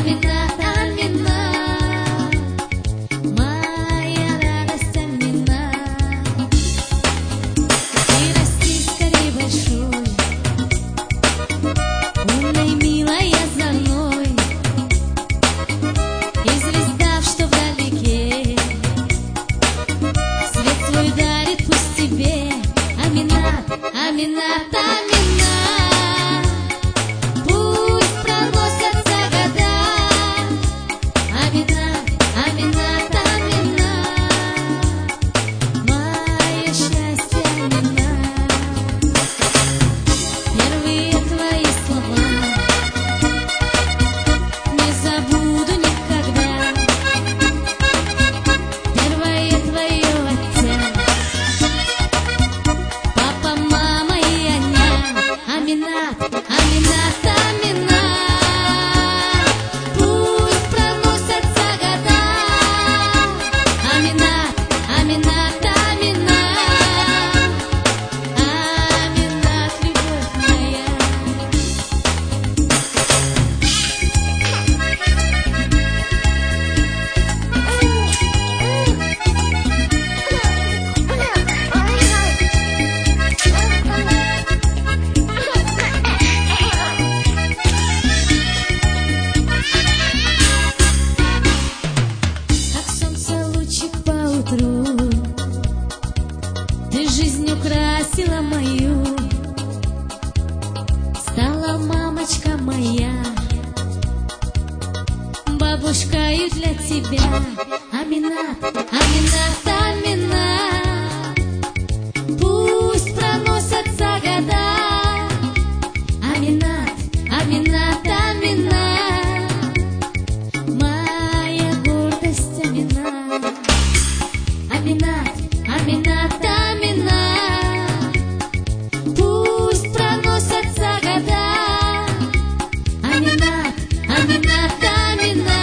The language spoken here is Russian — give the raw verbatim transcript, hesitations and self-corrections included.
Аминат, Аминат, моя радость, Аминат. Ты расти скорей большой, умной, милой, озорной, и звезда, что вдалеке, свет свой дарит пусть тебе. Аминат, Аминат, Аминат, пусть проносятся года. Аминат, Аминат, Аминат, мое счастье, Аминат. Первые твои слова не забуду никогда. Первое твое отец, папа, мама и Аня. Аминат, Аминат, Аминат, пусть проносятся года. Аминат, Аминат, Аминат, Аминат, любовь моя. Как солнце лучик поутру, ты жизнь украсила мою, стала мамочка моя, бабушкою для тебя. Аминат, Аминат, Аминат, пусть проносятся года. Аминат, Аминат, Аминат, моя гордость, Аминат. Аминат, Аминат, Аминат, пусть проносятся года. Аминат, Аминат, Аминат.